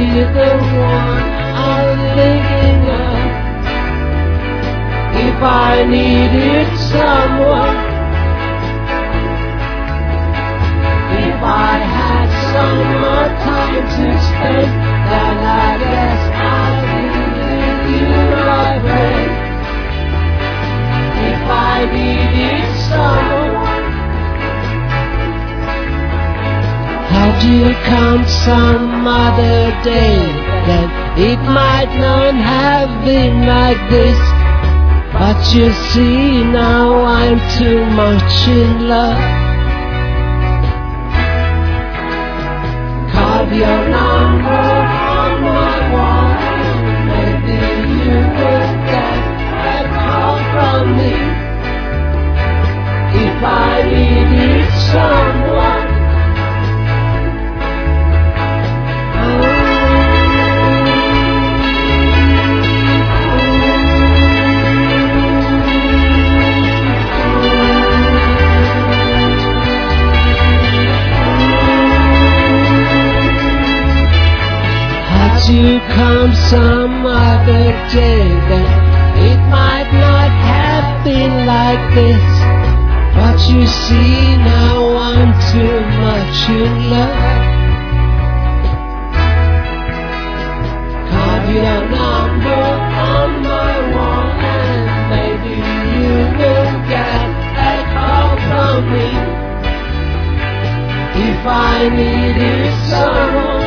the one I'm thinking of. If I needed someone, if I had some more time to spend, then I guess I'd be with you, my friend. If I needed someone, had you come some other day, then it might not have been like this. But you see, now I'm too much in love. Carve your number on my wall, and maybe you will get a call from me. If I needed someone, you come some other day, then it might not have been like this. But you see, now I'm too much in love. Carve your number on my wall, and maybe you will get a call from me. If I needed someone,